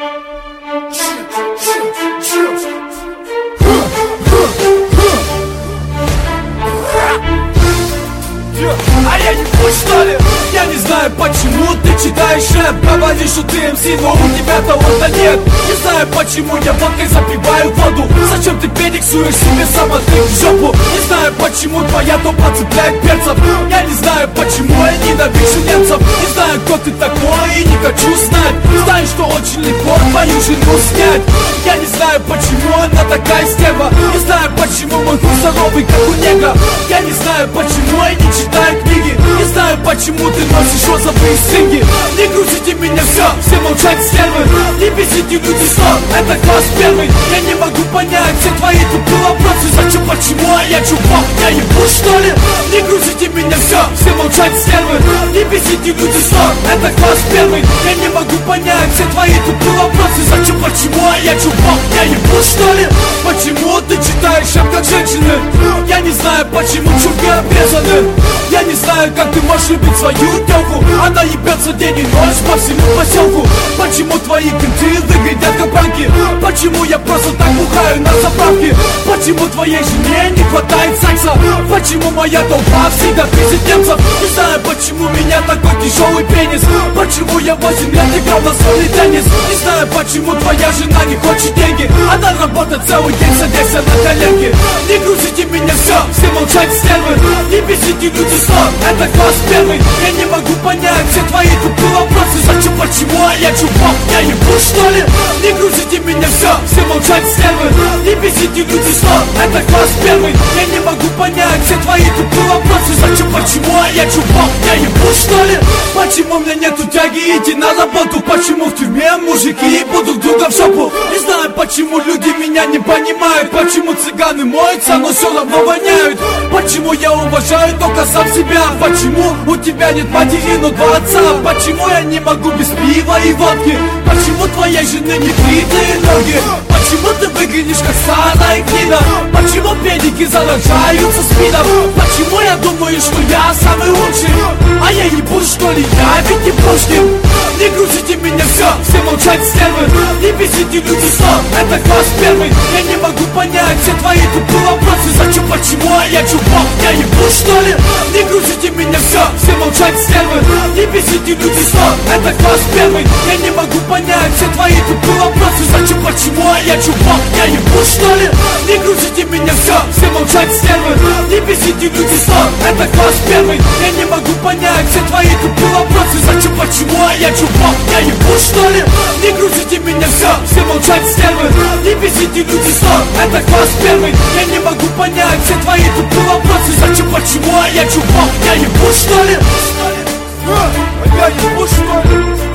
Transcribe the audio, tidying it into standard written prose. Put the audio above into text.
А я не пусть, что ли? Я не знаю, почему ты читаешь рэп. Говоришь, что ты МС, но у тебя того-то нет. Не знаю, почему я водкой запиваю воду. Зачем ты перексуешь себе самотык в жопу? Не знаю, почему твоя топа цепляет перцев. Я не знаю, почему я ненавижу немцев. Не знаю, кто ты такой и не хочу знать. Знаю, что очень легко твою жену снять. Я не знаю, почему она такая стерва. Не знаю, почему мой хуй здоровый, как у негра. Я не знаю, почему я не читаю книги. Не знаю, почему ты носишь розовые стринги. Не грузите меня, все молчать, стервы. Не бесите люди, что это класс первый. Я не могу понять все твои тупые вопросы. Зачем, почему, а я чувак, я ебу, что ли? Не грузите меня, все молчать, стервы. Не бесите люди, что это класс первый. Я не могу понять все твои тупые вопросы. Зачем, почему, а я чувак, я ебу, что ли? Почему ты читаешь рэп как женщины? Я не знаю, почему чурки обрезаны. Я не знаю, как ты можешь любить свою тёлку. Она ебется день и ночь по всему поселку. Почему твои кенты выглядят как банки? Почему я просто так бухаю на заправке? Почему твоей жене не хватает секса? Почему моя толпа всегда пиздит немцев? Не знаю, почему у меня такой тяжелый пенис. Почему я 8 лет играл на настольный теннис? Не знаю, почему твоя жена не хочет деньги. Она работает целый день, садясь на коленки. Не грузите меня, все молчать, стервы. Не бесите люди, что это класс первый. Я не могу понять все твои тупые вопросы. Зачем, почему, а я чувак, я ебу, что ли? Не грузите меня, все молчать, стервы. Не бесите люди, что это класс первый. Я не могу понять все твои тупые вопросы. Зачем, почему, а я чувак, я ебу, что ли? Почему у меня нету тяги идти на работу? Почему в тюрьме мужики ебут друг друга в жопу? Не знаю, почему люди меня не понимают. Почему цыганы моются, но все равно воняют? Почему я уважаю только сам себя? Почему у тебя нет матери, но два отца? Почему я не могу без пива и водки? Почему твоей жены не бритые ноги? Почему ты выглядишь как старая гнида? Почему педики заражаются спидом? Почему я думаю, что я самый лучший? А я ебу, что ли? Я ведь не Пушкин. Не грузите меня, все молчать, стервы. Не бесите люди, что это класс первый. Я не могу понять все твои тупые вопросы. Зачем, почему, а я чувак, я ебу, что ли? Не грузите меня, все молчать, стервы. Не бесите люди, что это класс первый. Я не могу понять все твои тупые вопросы. Зачем, почему, а я чувак, я ебу, что ли? Не грузите меня, все молчать, стервы. Не бесите люди, что это класс первый. Я не могу понять все твои тупые вопросы. Зачем, почему, а я чувак, я ебу, что ли? Не грузите меня, все молчать, стервы. Не бесите люди, что это класс первый. Я не могу понять все твои тупые вопросы. Зачем, почему, а я чувак, я ебу, что ли? Я ебу, что ли?